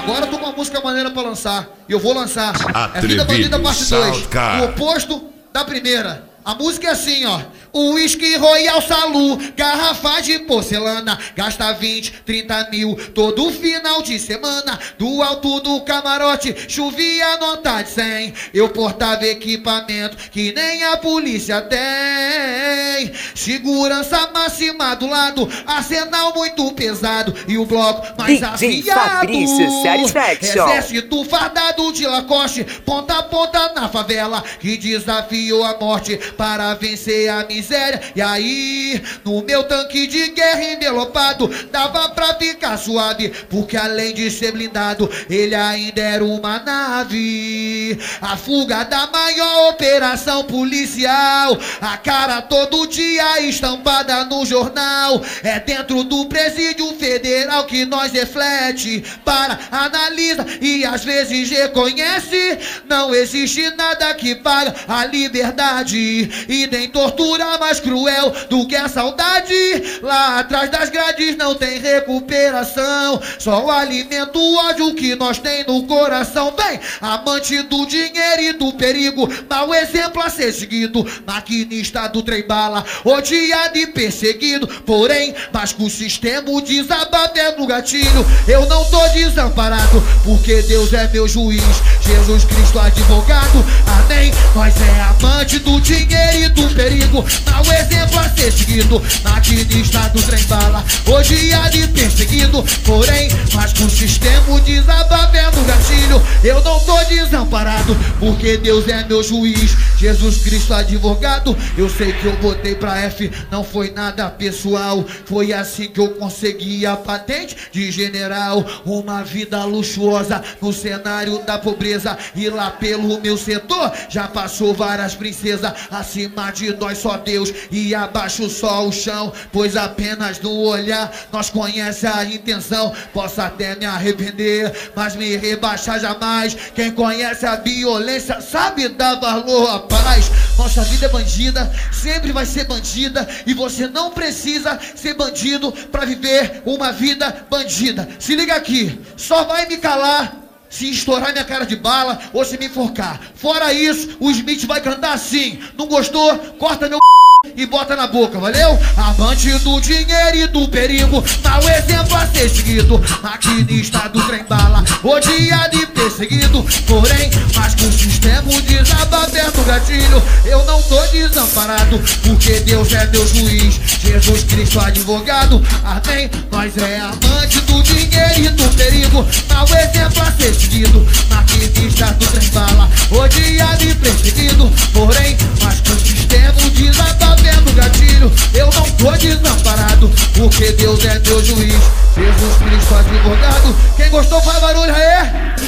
Agora eu tô com uma música maneira pra lançar. E eu vou lançar. É Atrevido, Vida Bandida Parte 2. Soundcar. O oposto da primeira. A música é assim, ó. Whisky Royal Salu, garrafa de porcelana, gasta 20, 30 mil todo final de semana. Do alto do camarote, chovia nota de 100. Eu portava equipamento que nem a polícia tem. Segurança máxima do lado, arsenal muito pesado e o bloco mais afiado. Exército fardado de Lacoste, ponta a ponta na favela, que desafiou a morte para vencer a miséria. E aí, no meu tanque de guerra envelopado, dava pra ficar suave, porque além de ser blindado, ele ainda era uma nave. A fuga da maior operação policial, a cara todo dia estampada no jornal. É dentro do presídio federal que nós reflete, para, analisa e às vezes reconhece. Não existe nada que paga a liberdade, e nem tortura mais cruel do que a saudade. Lá atrás das grades não tem recuperação, só alimenta o ódio que nós tem no coração. Vem, amante do dinheiro e do perigo, mau exemplo a ser seguido, maquinista do trem bala, odiado e perseguido. Porém, mas com o sistema desabafando no gatilho, eu não tô desamparado, porque Deus é meu juiz, Jesus Cristo advogado. Amém. Nós é amante do dinheiro e do perigo, mau exemplo a ser seguido, maquinista do trem bala, odiado e perseguido. Porém, mas com o sistema desabafando no gatilho, eu não tô desamparado, porque Deus é meu juiz, Jesus Cristo advogado. Eu sei que eu botei pra F, não foi nada pessoal, foi assim que eu consegui a patente de general. Uma vida luxuosa no cenário da pobreza, e lá pelo meu setor já passou várias princesas. Acima de nós só Deus e abaixo só o chão, pois apenas no olhar nós conhece a intenção. Posso até me arrepender, mas me rebaixar jamais. Quem conhece a violência sabe dar valor à paz. Nossa vida é bandida, sempre vai ser bandida, e você não precisa ser bandido pra viver uma vida bandida. Se liga aqui, só vai me calar se estourar minha cara de bala ou se me enforcar. Fora isso, o Smith vai cantar assim. Não gostou? Corta meu e bota na boca, valeu? Amante do dinheiro e do perigo, mau exemplo a ser seguido, maquinista do trem bala, odiado e perseguido. Porém, mas com o sistema desabafando o gatilho, eu não tô desamparado, porque Deus é meu juiz, Jesus Cristo advogado. Amém. Nós é amante do dinheiro e do perigo, mau exemplo a ser seguido, maquinista do trem bala, odiado e perseguido. Porém, mas com o sistema desabafando vendo gatilho, eu não tô desamparado, porque Deus é meu juiz, Jesus Cristo advogado. Quem gostou faz barulho aí.